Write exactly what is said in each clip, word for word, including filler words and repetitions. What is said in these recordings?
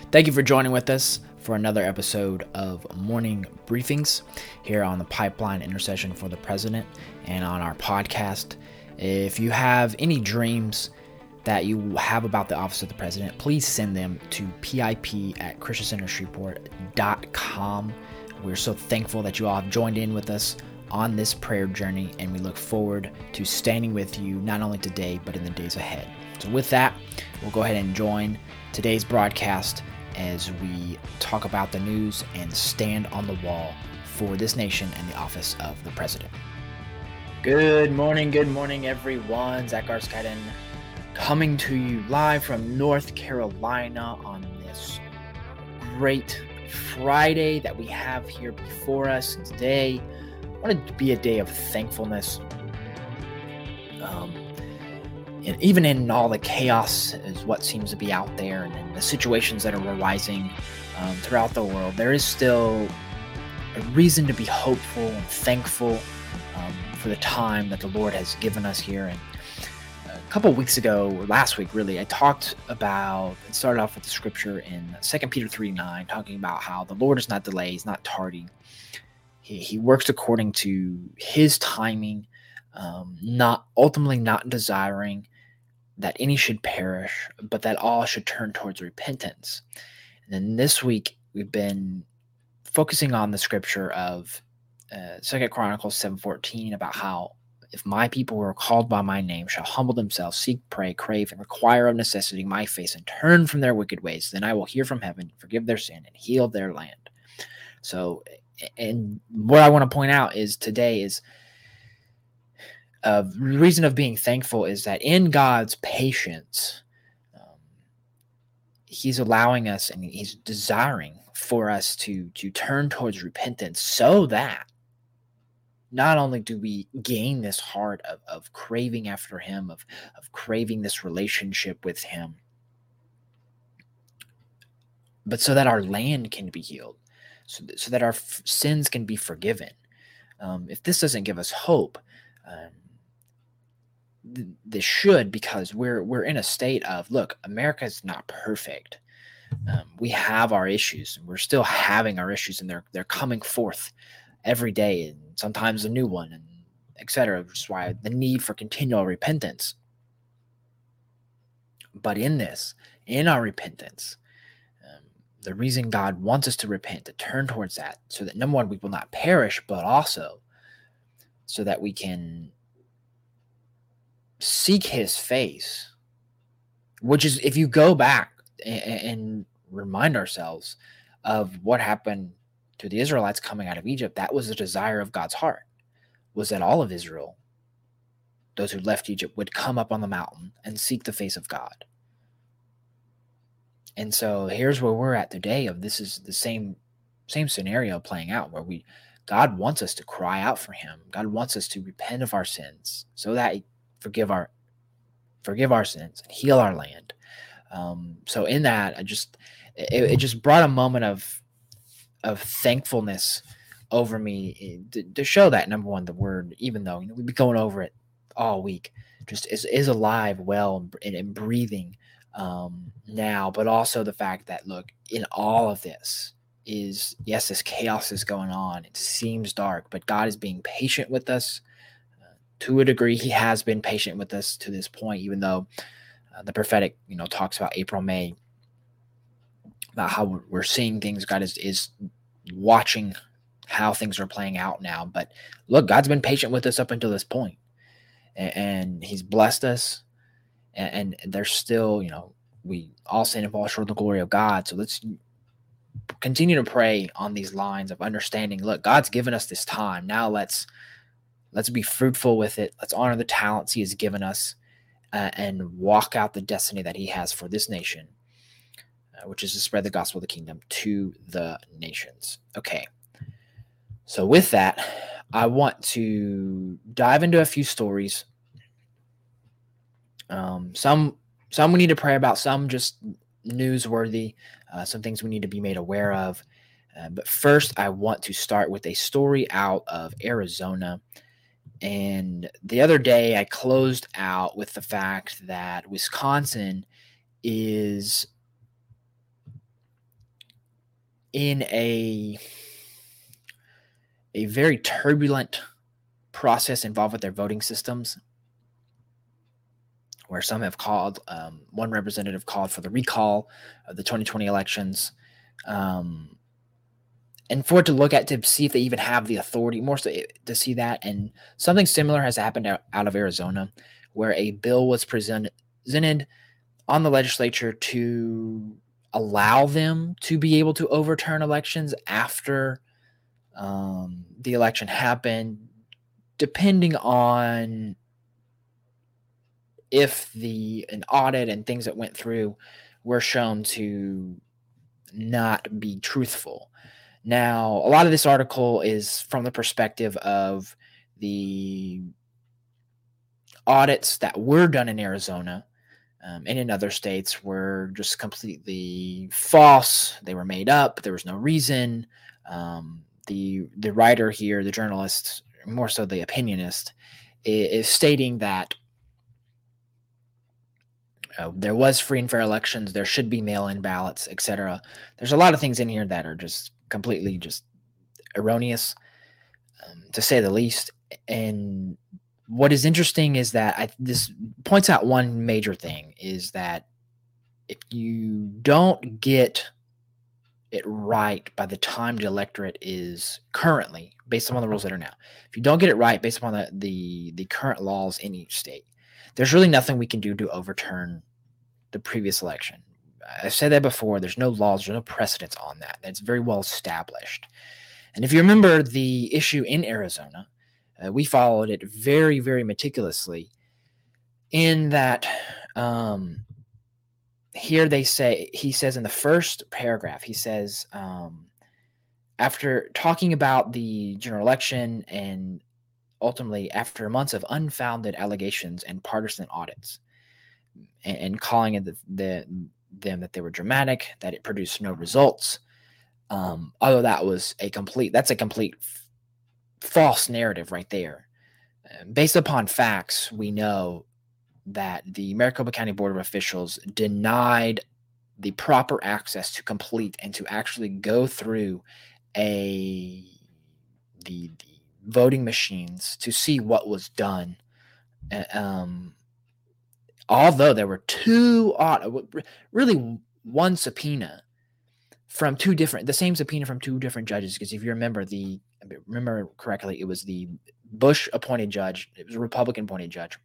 Thank you for joining with us for another episode of Morning Briefings here on the Pipeline Intercession for the President and on our podcast. If you have any dreams that you have about the office of the president, please send them to pip at christian center shreveport dot com. We're so thankful that you all have joined in with us on this prayer journey, and we look forward to standing with you not only today, but in the days ahead. So with that, we'll go ahead and join today's broadcast as we talk about the news and stand on the wall for this nation and the office of the president. Good morning, good morning, everyone. Zach Arskiden coming to you live from North Carolina on this great Friday that we have here before us. And today, I want it to be a day of thankfulness. Um, and even in all the chaos is what seems to be out there, and, and the situations that are arising um, throughout the world, there is still a reason to be hopeful and thankful um, for the time that the Lord has given us here. And a couple of weeks ago, or last week really, I talked about, and started off with the scripture in Second Peter three nine, talking about how the Lord is not delayed, he's not tardy. He, he works according to his timing, um, not ultimately not desiring that any should perish, but that all should turn towards repentance. And then this week, we've been focusing on the scripture of uh, Second Chronicles seven fourteen, about how if my people who are called by my name shall humble themselves, seek, pray, crave, and require of necessity my face, and turn from their wicked ways, then I will hear from heaven, forgive their sin, and heal their land. So, and what I want to point out is today is a reason of being thankful is that in God's patience, um, he's allowing us and he's desiring for us to, to turn towards repentance, so that not only do we gain this heart of, of craving after him, of, of craving this relationship with him, but so that our land can be healed, so that, so that our f- sins can be forgiven. Um, if this doesn't give us hope, um, th- this should, because we're we're in a state of, look, America is not perfect. Um, we have our issues, and we're still having our issues, and they're they're coming forth every day, and sometimes a new one, and et cetera. Which is why the need for continual repentance. But in this, in our repentance, um, the reason God wants us to repent, to turn towards that, so that number one, we will not perish, but also so that we can seek his face, which is, if you go back and, and remind ourselves of what happened to the Israelites coming out of Egypt, that was the desire of God's heart, was that all of Israel, those who left Egypt, would come up on the mountain and seek the face of God. And so here's where we're at today. Of this is the same same scenario playing out, where we God wants us to cry out for him. God wants us to repent of our sins, so that he forgive our forgive our sins and heal our land. Um, so in that, I just it, it just brought a moment of of thankfulness over me to, to show that, number one, the word, even though, you know, we've been going over it all week, just is is alive, well, and, and breathing um, now, but also the fact that, look, in all of this is, yes, this chaos is going on. It seems dark, but God is being patient with us. Uh, to a degree, he has been patient with us to this point, even though uh, the prophetic, you know, talks about April, May, about how we're, we're seeing things. God is, is watching how things are playing out now. But look, God's been patient with us up until this point, and, and he's blessed us. And, and there's still, you know, we all sin and fall short of the glory of God. So let's continue to pray on these lines of understanding. Look, God's given us this time. Now let's let's be fruitful with it. Let's honor the talents he has given us, uh, and walk out the destiny that he has for this nation, uh, which is to spread the gospel of the kingdom to the nations. Okay. So with that, I want to dive into a few stories. Um, some some we need to pray about, some just newsworthy, uh, some things we need to be made aware of. Uh, but first, I want to start with a story out of Arizona. And the other day, I closed out with the fact that Wisconsin is in a a very turbulent process involved with their voting systems, where some have called, um, one representative called for the recall of the twenty twenty elections, um, and for it to look at to see if they even have the authority, more so to see that. And something similar has happened out, out of Arizona, where a bill was presented presented on the legislature to allow them to be able to overturn elections after um, the election happened, depending on if the an audit and things that went through were shown to not be truthful. Now, a lot of this article is from the perspective of the audits that were done in Arizona, um, and in other states were just completely false. They were made up. There was no reason. Um, the the writer here, the journalist, more so the opinionist, is, is stating that uh, there was free and fair elections. There should be mail-in ballots, et cetera. There's a lot of things in here that are just completely just erroneous, um, to say the least. And what is interesting is that I, this points out one major thing is that if you don't get it right by the time the electorate is currently, based upon the rules that are now, if you don't get it right based upon the, the, the current laws in each state, there's really nothing we can do to overturn the previous election. I've said that before. There's no laws, there's no precedents on that. That's very well established. And if you remember the issue in Arizona, uh, we followed it very, very meticulously in that um, here they say, he says in the first paragraph, he says, um, after talking about the general election and ultimately after months of unfounded allegations and partisan audits, and, and calling it the, the, them that they were dramatic, that it produced no results. Um, although that was a complete, that's a complete f- false narrative right there. Uh, based upon facts, we know that the Maricopa County Board of Officials denied the proper access to complete and to actually go through a the, the voting machines to see what was done. Uh, um, although there were two, really one subpoena from two different, the same subpoena from two different judges. Because if you remember the, remember correctly, it was the Bush appointed judge. It was a Republican appointed judge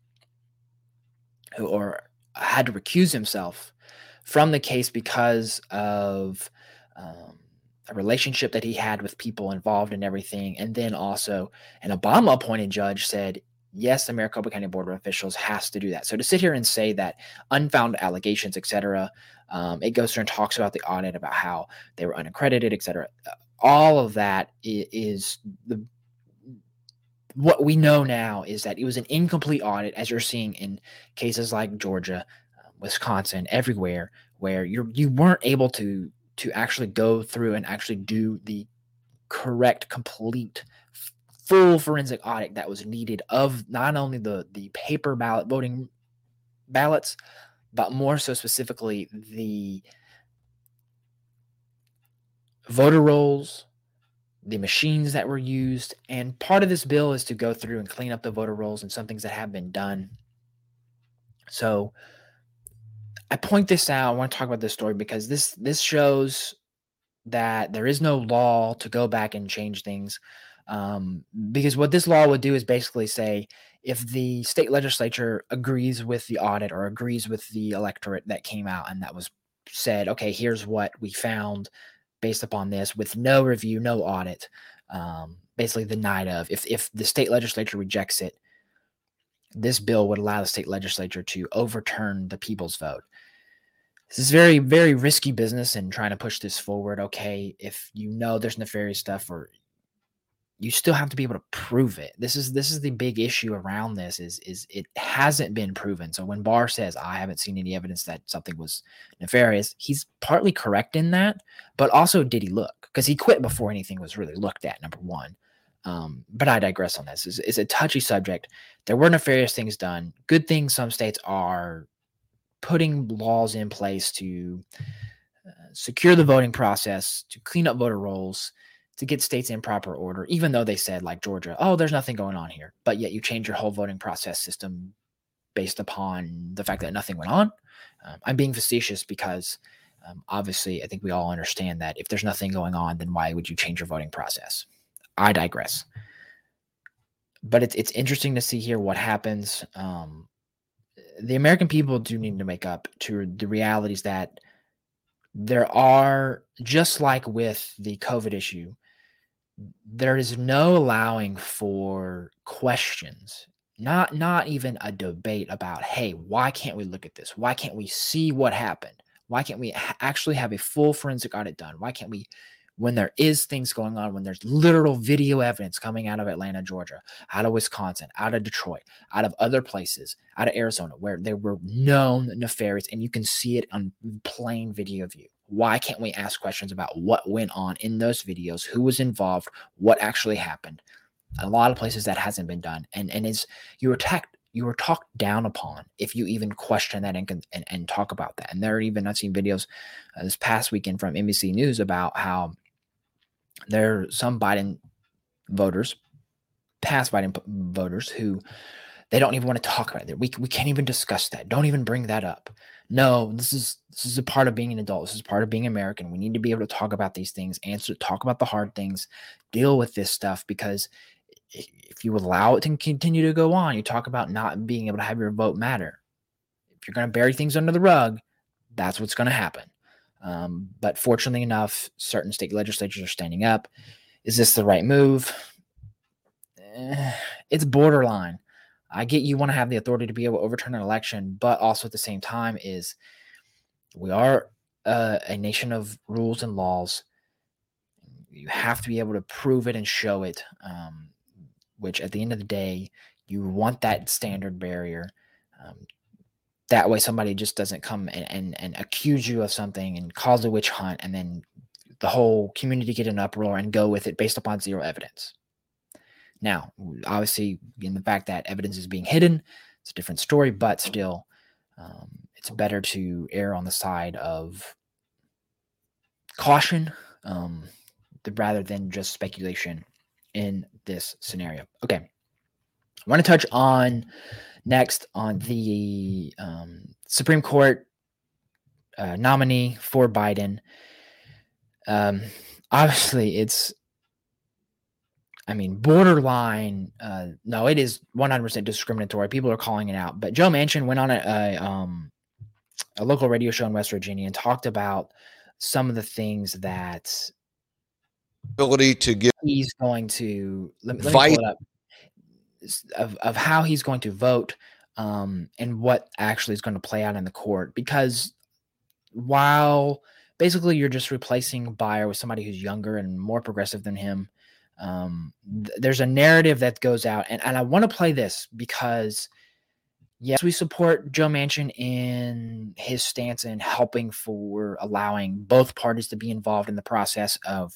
who or had to recuse himself from the case because of um, a relationship that he had with people involved in everything. And then also an Obama appointed judge said, yes, the Maricopa County Board of Officials has to do that. So to sit here and say that unfounded allegations, et cetera, um, it goes through and talks about the audit, about how they were unaccredited, et cetera. All of that is the what we know now is that it was an incomplete audit, as you're seeing in cases like Georgia, uh, Wisconsin, everywhere, where you you weren't able to to actually go through and actually do the correct, complete, full forensic audit that was needed of not only the the paper ballot voting ballots, but more so specifically the voter rolls, the machines that were used. And part of this bill is to go through and clean up the voter rolls and some things that have been done. So I point this out. I want to talk about this story because this this shows that there is no law to go back and change things. Um, because what this law would do is basically say if the state legislature agrees with the audit or agrees with the electorate that came out and that was said, okay, here's what we found based upon this with no review, no audit, um, basically the night of, if, if the state legislature rejects it, this bill would allow the state legislature to overturn the people's vote. This is very, very risky business and trying to push this forward. Okay, if you know there's nefarious stuff, or you still have to be able to prove it. This is this is the big issue around this is is it hasn't been proven. So when Barr says I haven't seen any evidence that something was nefarious, he's partly correct in that, but also did he look? Because he quit before anything was really looked at, number one. Um, but I digress on this. It's, it's a touchy subject. There were nefarious things done. Good things some states are putting laws in place to uh, secure the voting process, to clean up voter rolls, to get states in proper order, even though they said, like Georgia, oh, there's nothing going on here. But yet you change your whole voting process system based upon the fact that nothing went on. Um, I'm being facetious because um, obviously I think we all understand that if there's nothing going on, then why would you change your voting process? I digress. But it's, it's interesting to see here what happens. Um, the American people do need to make up to the realities that there are, just like with the COVID issue, there is no allowing for questions, not not even a debate about, hey, why can't we look at this? Why can't we see what happened? Why can't we ha- actually have a full forensic audit done? Why can't we, when there is things going on, when there's literal video evidence coming out of Atlanta, Georgia, out of Wisconsin, out of Detroit, out of other places, out of Arizona, where there were known nefarious, and you can see it on plain video view. Why can't we ask questions about what went on in those videos, who was involved, what actually happened? A lot of places that hasn't been done. And and it's you attacked you were talked down upon if you even question that and and, and talk about that. And there are even, I've seen videos uh, this past weekend from N B C News about how there are some Biden voters, past Biden voters, who they don't even want to talk about it. We, we can't even discuss that. Don't even bring that up. No, this is this is a part of being an adult. This is part of being American. We need to be able to talk about these things, answer, talk about the hard things, deal with this stuff, because if you allow it to continue to go on, you talk about not being able to have your vote matter. If you're going to bury things under the rug, that's what's going to happen. Um, but fortunately enough, certain state legislatures are standing up. Is this the right move? Eh, it's borderline. I get you want to have the authority to be able to overturn an election, but also at the same time is we are uh, a nation of rules and laws. You have to be able to prove it and show it, um, which at the end of the day, you want that standard barrier. Um, that way somebody just doesn't come and, and, and accuse you of something and cause a witch hunt, and then the whole community get an uproar and go with it based upon zero evidence. Now, obviously, in the fact that evidence is being hidden, it's a different story, but still, um, it's better to err on the side of caution um, rather than just speculation in this scenario. Okay. I want to touch on next on the um, Supreme Court uh, nominee for Biden. Um, obviously, it's I mean, borderline. Uh, no, it is one hundred percent discriminatory. People are calling it out. But Joe Manchin went on a, a, um, a local radio show in West Virginia and talked about some of the things that ability to give he's going to let, let me pull it up of, of how he's going to vote um, and what actually is going to play out in the court. Because while basically you're just replacing Beyer with somebody who's younger and more progressive than him, Um, th- there's a narrative that goes out, and, and I want to play this because, yes, we support Joe Manchin in his stance in helping for allowing both parties to be involved in the process of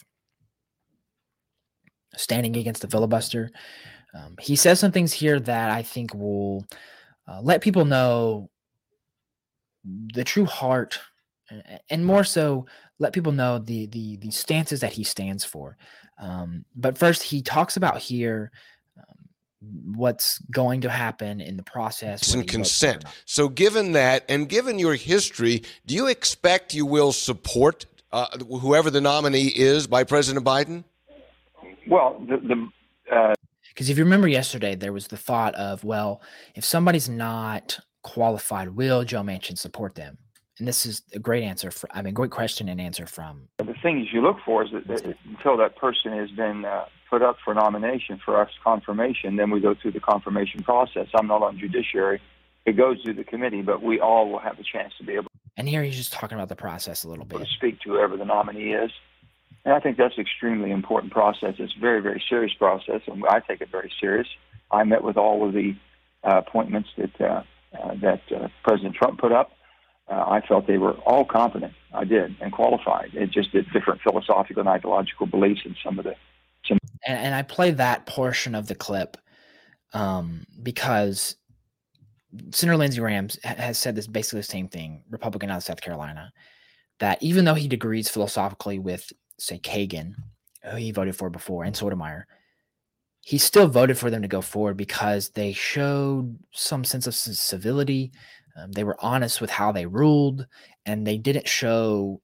standing against the filibuster. Um, he says some things here that I think will uh, let people know the true heart, and more so let people know the the the stances that he stands for. Um, but first, he talks about here um, what's going to happen in the process and consent. So given that, and given your history, do you expect you will support uh, whoever the nominee is by President Biden? Well, the, the uh... because if you remember yesterday, there was the thought of, well, if somebody's not qualified, will Joe Manchin support them? And this is a great answer. For, I mean, great question and answer from. The things you look for is that, that until that person has been uh, put up for nomination for us confirmation, then we go through the confirmation process. I'm not on judiciary. It goes through the committee, but we all will have a chance to be able. And here he's just talking about the process a little bit. To speak to whoever the nominee is. And I think that's an extremely important process. It's a very, very serious process, and I take it very serious. I met with all of the uh, appointments that, uh, uh, that uh, President Trump put up. Uh, I felt they were all competent. I did, and qualified. It just did different philosophical and ideological beliefs in some of the. Some and, and I play that portion of the clip um, because Senator Lindsey Graham has said this basically the same thing, Republican out of South Carolina. that even though he agrees philosophically with, say, Kagan, who he voted for before, and Sotomayor, he still voted for them to go forward because they showed some sense of civility. Um, they were honest with how they ruled, and they didn't show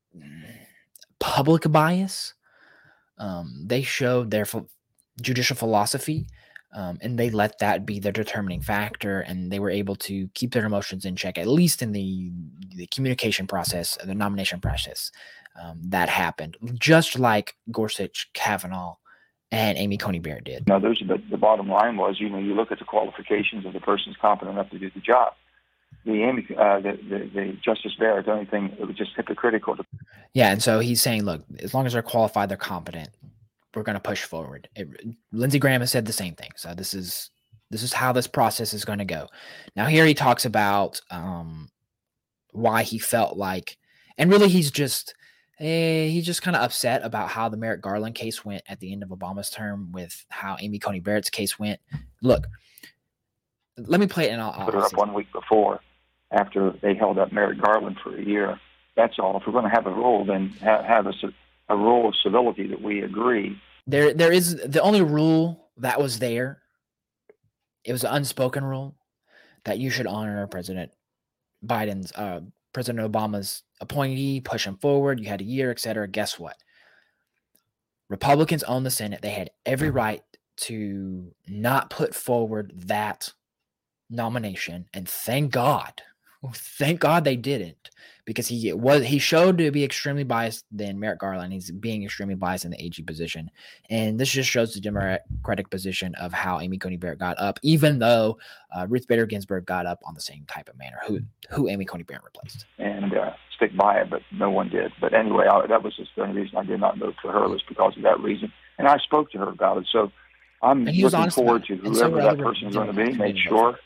public bias. Um, they showed their ph- judicial philosophy, um, and they let that be their determining factor, and they were able to keep their emotions in check, at least in the, the communication process, the nomination process. Um, that happened, just like Gorsuch, Kavanaugh, and Amy Coney Barrett did. No, those are the, the bottom line was, you know, you look at the qualifications of the person's competent enough to do the job. The Amy, uh, the, the, the Justice Barrett, the only thing, it was just hypocritical. To- yeah, and so he's saying, look, as long as they're qualified, they're competent, we're going to push forward. It, Lindsey Graham has said the same thing. So this is this is how this process is going to go. Now here he talks about um, why he felt like, and really he's just eh, he's just kind of upset about how the Merrick Garland case went at the end of Obama's term with how Amy Coney Barrett's case went. Look, let me play it, and I'll, I'll put her up one week before, after they held up Merrick Garland for a year. That's all. If we're going to have a rule, then have, have a, a rule of civility that we agree. There, there is the only rule that was there. It was an unspoken rule that you should honor President Biden's, uh, President Obama's appointee, push him forward. You had a year, et cetera. Guess what? Republicans own the Senate. They had every right to not put forward that nomination, and thank God, thank God they didn't, because he was he showed to be extremely biased than Merrick Garland. He's being extremely biased in the A G position, and this just shows the Democratic position of how Amy Coney Barrett got up, even though uh, Ruth Bader Ginsburg got up on the same type of manner, who who Amy Coney Barrett replaced. And uh, stick by it, but no one did. But anyway, I, that was just the only reason I did not vote for her, was because of that reason. And I spoke to her about it, so I'm looking forward to whoever so that person is going to be. Make sure.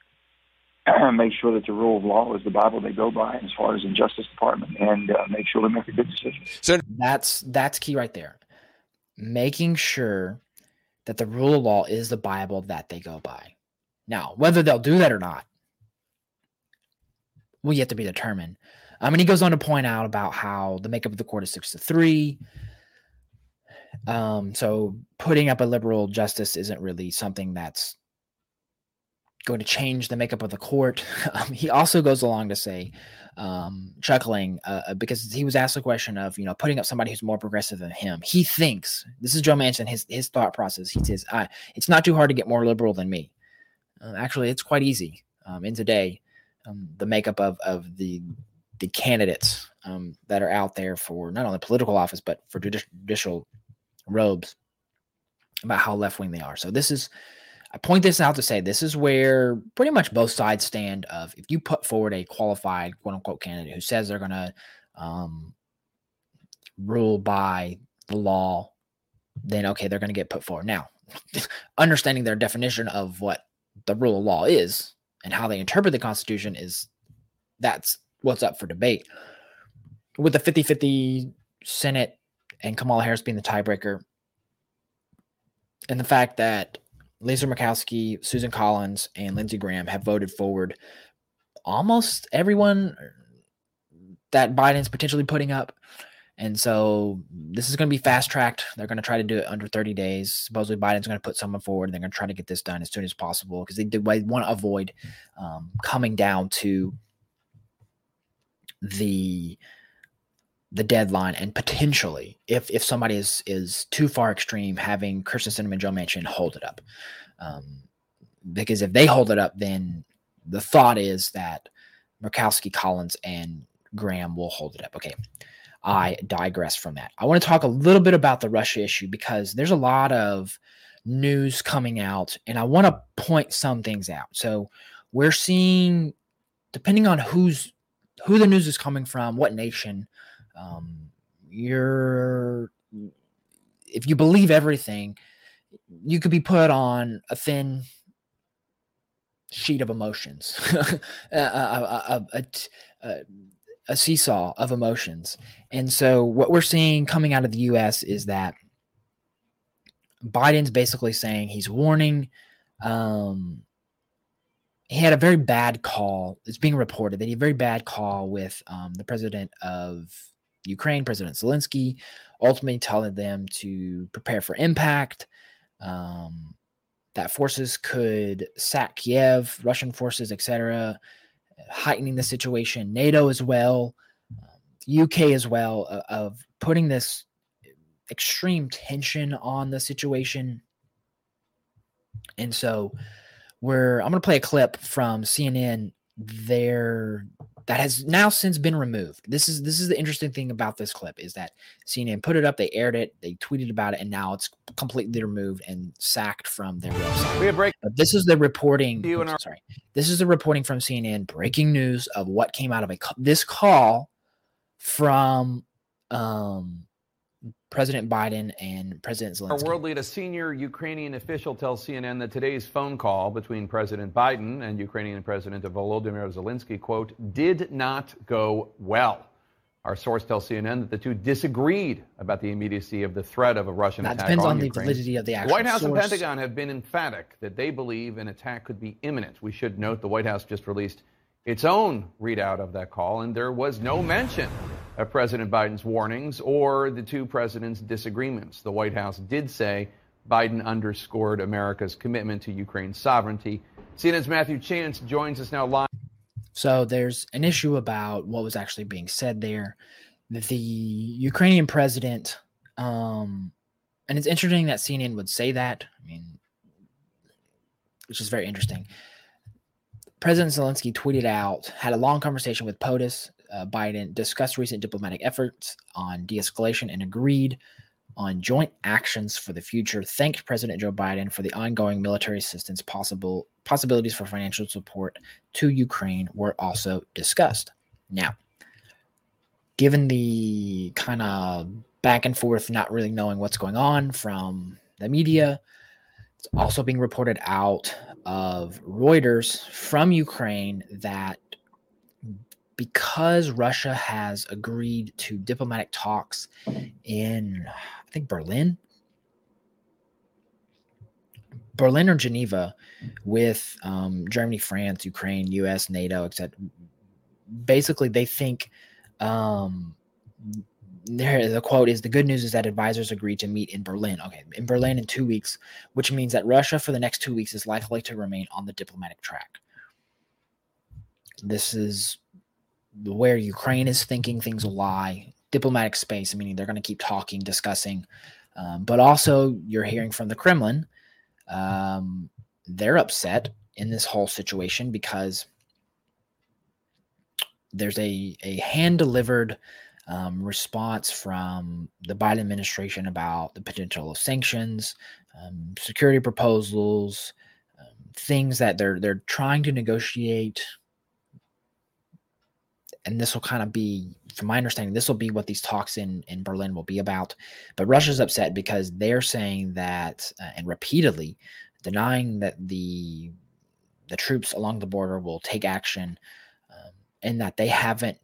Make sure that the rule of law is the Bible they go by as far as the Justice Department, and uh, make sure they make a good decision. So that's that's key right there. Making sure that the rule of law is the Bible that they go by. Now, whether they'll do that or not will yet to be determined. I mean, he goes on to point out about how the makeup of the court is six to three. Um, so putting up a liberal justice isn't really something that's going to change the makeup of the court. Um, he also goes along to say, um, chuckling, uh, because he was asked a question of, you know, putting up somebody who's more progressive than him. He thinks, this is Joe Manchin, his his thought process. He says, uh, it's not too hard to get more liberal than me. Uh, actually, it's quite easy. Um, in today, um, the makeup of of the the candidates um, that are out there for not only political office but for judicial robes, about how left wing they are. So this is. I point this out to say this is where pretty much both sides stand of, if you put forward a qualified, quote unquote, candidate who says they're going to um, rule by the law, then okay, they're going to get put forward. Now, understanding their definition of what the rule of law is and how they interpret the Constitution is, that's what's up for debate. With the fifty-fifty Senate and Kamala Harris being the tiebreaker, and the fact that Lisa Murkowski, Susan Collins, and Lindsey Graham have voted forward almost everyone that Biden's potentially putting up. And so this is going to be fast-tracked. They're going to try to do it under thirty days. Supposedly Biden's going to put someone forward, and they're going to try to get this done as soon as possible because they, they want to avoid um, coming down to the the deadline and potentially, if if somebody is is too far extreme, having Kyrsten Sinema and Joe Manchin hold it up. Um, because if they hold it up, then the thought is that Murkowski, Collins, and Graham will hold it up. Okay, I digress from that. I want to talk a little bit about the Russia issue because there's a lot of news coming out, and I want to point some things out. So we're seeing, depending on who's who the news is coming from, what nation, um, you're if you believe everything, you could be put on a thin sheet of emotions, a, a, a, a, a seesaw of emotions. And so what we're seeing coming out of the U S is that Biden's basically saying he's warning um, he had a very bad call. It's being reported that he had a very bad call with um, the president of Ukraine, President Zelensky, ultimately telling them to prepare for impact, um, that forces could sack Kiev, Russian forces, et cetera, heightening the situation. NATO as well, um, U K as well, uh, of putting this extreme tension on the situation. And so we're I'm going to play a clip from C N N there that has now since been removed. This is this is the interesting thing about this clip is that C N N put it up, they aired it, they tweeted about it, and now it's completely removed and sacked from their website. We have break- but this is the reporting. You oops, our- sorry, this is the reporting from C N N, breaking news of what came out of a this call from um, President Biden and President Zelensky. Our world lead, a senior Ukrainian official, tells C N N that today's phone call between President Biden and Ukrainian President Volodymyr Zelensky, quote, did not go well. Our source tells C N N that the two disagreed about the immediacy of the threat of a Russian that attack depends on, on the Ukraine. validity of the actual The White House source. and Pentagon have been emphatic that they believe an attack could be imminent. We should note the White House just released its own readout of that call, and there was no mention of President Biden's warnings or the two presidents' disagreements. The White House did say Biden underscored America's commitment to Ukraine's sovereignty. C N N's Matthew Chance joins us now live. So there's an issue about what was actually being said there. The Ukrainian president, um, and it's interesting that C N N would say that. I mean, which is very interesting. President Zelensky tweeted out, had a long conversation with POTUS. Uh, Biden discussed recent diplomatic efforts on de-escalation and agreed on joint actions for the future. Thanked President Joe Biden for the ongoing military assistance. Possible possibilities for financial support to Ukraine were also discussed. Now, given the kind of back and forth, not really knowing what's going on from the media, it's also being reported out of Reuters from Ukraine that because Russia has agreed to diplomatic talks in, I think, Berlin, Berlin or Geneva with um, Germany, France, Ukraine, U S, NATO, et cetera. Basically, they think um, there, the quote is, the good news is that advisors agreed to meet in Berlin. Okay, in Berlin in two weeks, which means that Russia for the next two weeks is likely to remain on the diplomatic track. This is where Ukraine is thinking things will lie. Diplomatic space, meaning they're going to keep talking, discussing. Um, but also you're hearing from the Kremlin. Um, they're upset in this whole situation because there's a, a hand-delivered um, response from the Biden administration about the potential of sanctions, um, security proposals, um, things that they're they're trying to negotiate. And this will kind of be, from my understanding, this will be what these talks in, in Berlin will be about. But Russia's upset because they're saying that, uh, and repeatedly denying that the the troops along the border will take action, um, and that they haven't,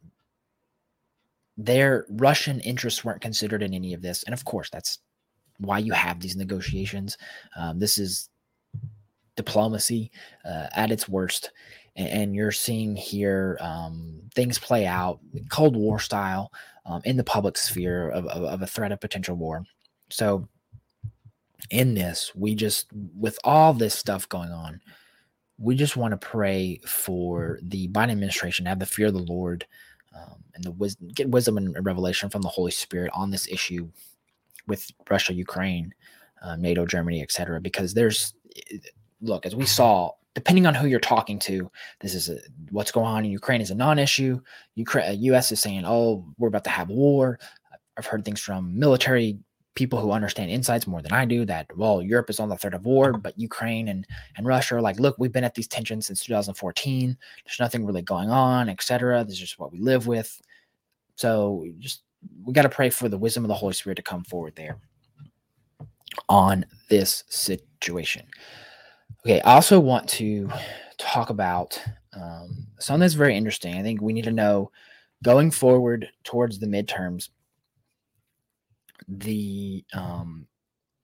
their Russian interests weren't considered in any of this. And of course, that's why you have these negotiations. Um, this is diplomacy uh, at its worst. And you're seeing here um, things play out Cold War style um, in the public sphere of, of, of a threat of potential war. So in this, we just, with all this stuff going on, we just want to pray for the Biden administration to have the fear of the Lord um, and the wisdom, get wisdom and revelation from the Holy Spirit on this issue with Russia, Ukraine, uh, NATO, Germany, et cetera. Because there's, look, as we saw, depending on who you're talking to, this is a, what's going on in Ukraine is a non-issue. Ukraine, U S is saying, oh, we're about to have war. I've heard things from military people who understand insights more than I do that, well, Europe is on the threat of war, but Ukraine and, and Russia are like, look, we've been at these tensions since two thousand fourteen. There's nothing really going on, et cetera. This is just what we live with. So just, we got to pray for the wisdom of the Holy Spirit to come forward there on this situation. Okay, I also want to talk about um, something that's very interesting. I think we need to know going forward towards the midterms, the um,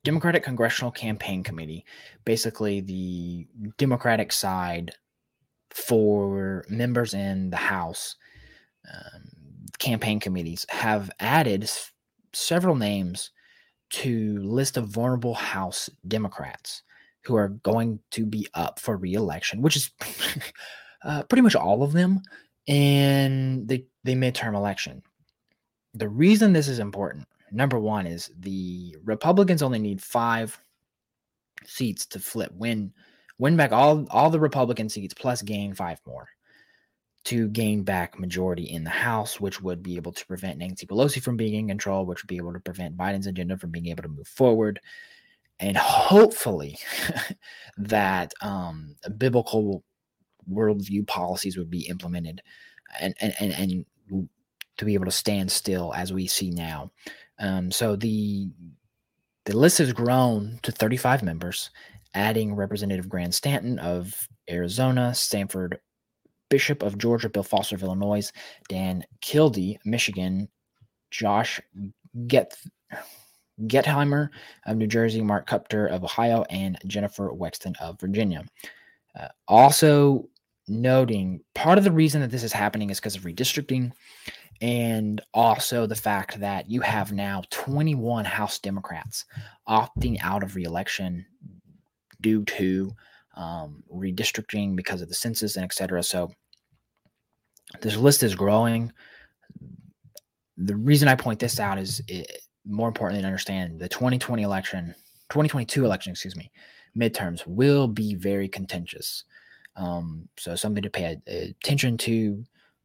Democratic Congressional Campaign Committee, basically the Democratic side for members in the House um, campaign committees, have added s- several names to list of vulnerable House Democrats who are going to be up for re-election, which is uh, pretty much all of them in the, the midterm election. The reason this is important, number one, is the Republicans only need five seats to flip, win, win back all, all the Republican seats plus gain five more to gain back majority in the House, which would be able to prevent Nancy Pelosi from being in control, which would be able to prevent Biden's agenda from being able to move forward. And hopefully that um, biblical worldview policies would be implemented and, and, and, and to be able to stand still as we see now. Um, so the the list has grown to thirty-five members, adding Representative Grant Stanton of Arizona, Sanford Bishop of Georgia, Bill Foster of Illinois, Dan Kildee, Michigan, Josh Get Getheimer of New Jersey, Mark Kupter of Ohio, and Jennifer Wexton of Virginia. Uh, also noting, part of the reason that this is happening is because of redistricting, and also the fact that you have now twenty-one House Democrats opting out of re-election due to um, redistricting because of the census and et cetera. So this list is growing. The reason I point this out is it, more importantly to understand the twenty twenty election, twenty twenty-two election, excuse me, midterms will be very contentious. Um, so something to pay attention to,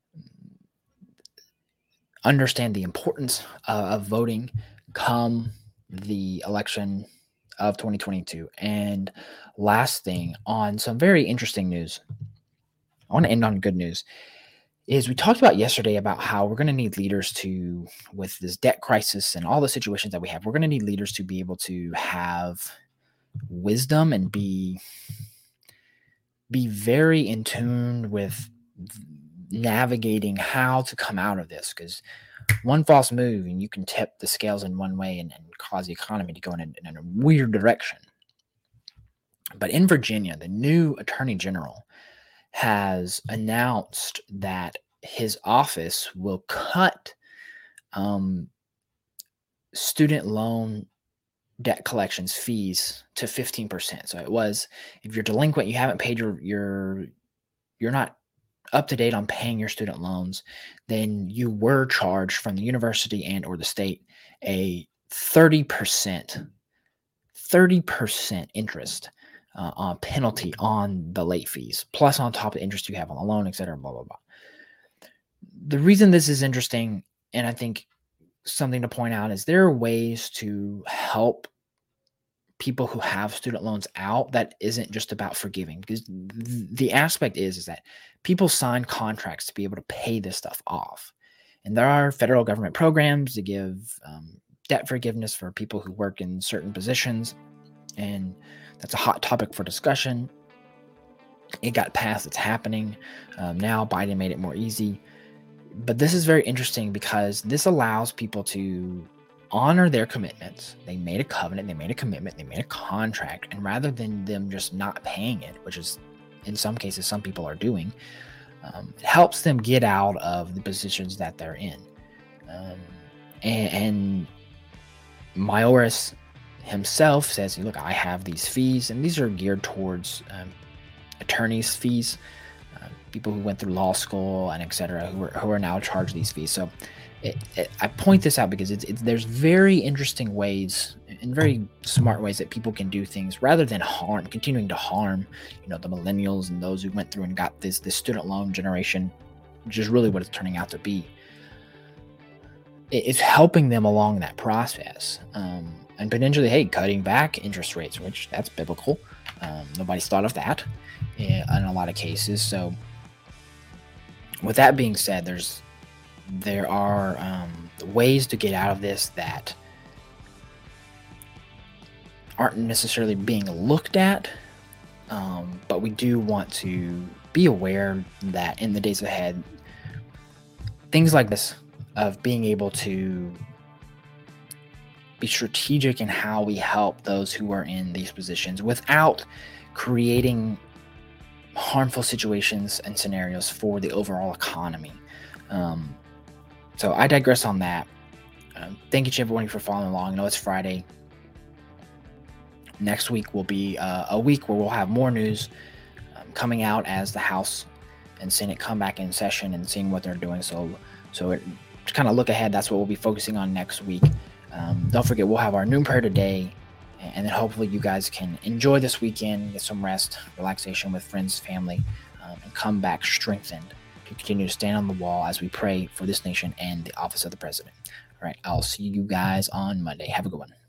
understand the importance uh, of voting come the election of twenty twenty-two. And last thing, on some very interesting news, I want to end on good news, is we talked about yesterday about how we're going to need leaders to, with this debt crisis and all the situations that we have, we're going to need leaders to be able to have wisdom and be be very in tune with navigating how to come out of this, because one false move and you can tip the scales in one way and, and cause the economy to go in a, in a weird direction. But in Virginia, the new attorney general has announced that his office will cut um, student loan debt collections fees to fifteen percent. So it was, if you're delinquent, you haven't paid your, your, you're not up to date on paying your student loans, then you were charged from the university and or the state a thirty percent, thirty percent interest uh, on penalty on the late fees, plus on top of the interest you have on the loan, et cetera, blah, blah, blah. The reason this is interesting, and I think something to point out, is there are ways to help people who have student loans out that isn't just about forgiving, because th- the aspect is, is that people sign contracts to be able to pay this stuff off. And there are federal government programs to give um, debt forgiveness for people who work in certain positions. And that's a hot topic for discussion. It got passed. It's happening. Um, now Biden made it more easy. But this is very interesting because this allows people to honor their commitments. They made a covenant, they made a commitment, they made a contract, and rather than them just not paying it, which is in some cases some people are doing, um, it helps them get out of the positions that they're in. Um, and, and Mayoris himself says, look, I have these fees, and these are geared towards um, attorneys' fees, uh, people who went through law school and et cetera, who are, who are now charged these fees. So It, it, I point this out because it's, it's, there's very interesting ways and very smart ways that people can do things rather than harm, continuing to harm, you know, the millennials and those who went through and got this, this student loan generation, which is really what it's turning out to be. It, it's helping them along that process. Um, and potentially, hey, cutting back interest rates, which that's biblical. Um, nobody's thought of that in, in a lot of cases. So with that being said, there's, There are um, ways to get out of this that aren't necessarily being looked at, um, but we do want to be aware that in the days ahead, things like this, of being able to be strategic in how we help those who are in these positions without creating harmful situations and scenarios for the overall economy. Um, so I digress on that. Um, thank you to everyone for following along. I know it's Friday. Next week will be uh, a week where we'll have more news um, coming out as the House and Senate come back in session and seeing what they're doing. So, so it, to kind of look ahead, that's what we'll be focusing on next week. Um, don't forget, we'll have our noon prayer today, and then hopefully you guys can enjoy this weekend, get some rest, relaxation with friends, family, um, and come back strengthened to continue to stand on the wall as we pray for this nation and the office of the president. All right, I'll see you guys on Monday. Have a good one.